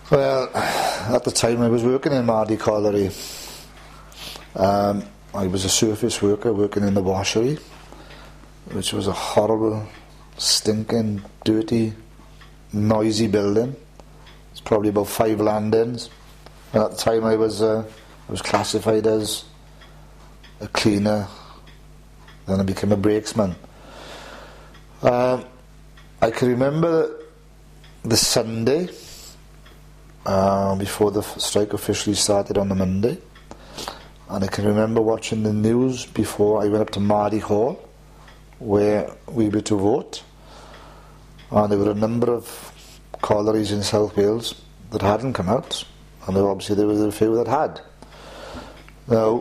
Well, at the time I was working in Mardy Colliery. I was a surface worker working in the washery, which was a horrible, stinking, dirty, noisy building. It's probably about 5 landings. And at the time I was classified as a cleaner. Then I became a brakesman. I can remember the Sunday before the strike officially started on the Monday, and I can remember watching the news before I went up to Mardy Hall where we were to vote, and there were a number of collieries in South Wales that hadn't come out, and obviously there was a few that had. Now,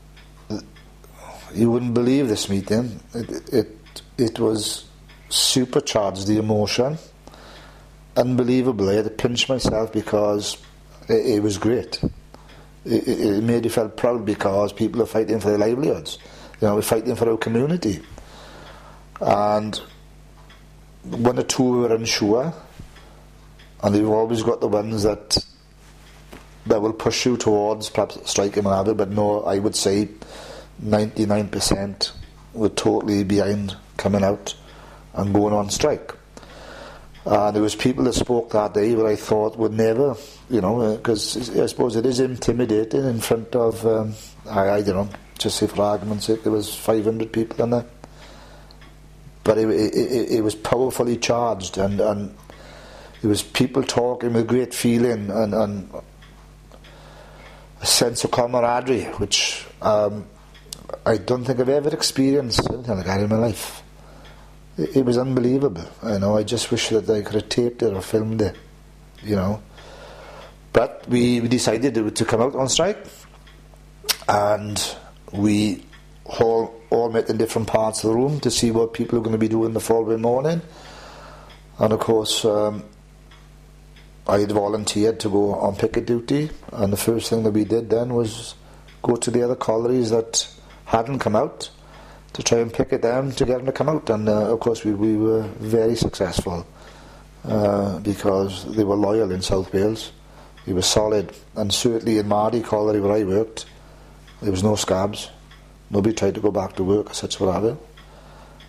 you wouldn't believe this meeting. It was supercharged, the emotion. Unbelievable. I had to pinch myself because it was great. It made you feel proud because people are fighting for their livelihoods. We're fighting for our community. And one or two were unsure, and you've always got the ones that will push you towards perhaps striking whatever, but no, I would say 99% were totally behind coming out and going on strike. There was people that spoke that day that I thought would never, because I suppose it is intimidating in front of, I don't know, just say for argument's sake, there was 500 people in there. But it was powerfully charged, and it was people talking with great feeling and a sense of camaraderie, which I don't think I've ever experienced anything like that in my life. It was unbelievable. I just wish that I could have taped it or filmed it, But we decided to come out on strike, and we all met in different parts of the room to see what people were going to be doing the following morning. And of course, I had volunteered to go on picket duty, and the first thing that we did then was go to the other collieries that hadn't come out to try and picket them to get them to come out. And of course we were very successful because they were loyal in South Wales. They were solid, and certainly in Mardy Colliery where I worked, there was no scabs. Nobody tried to go back to work or such whatever.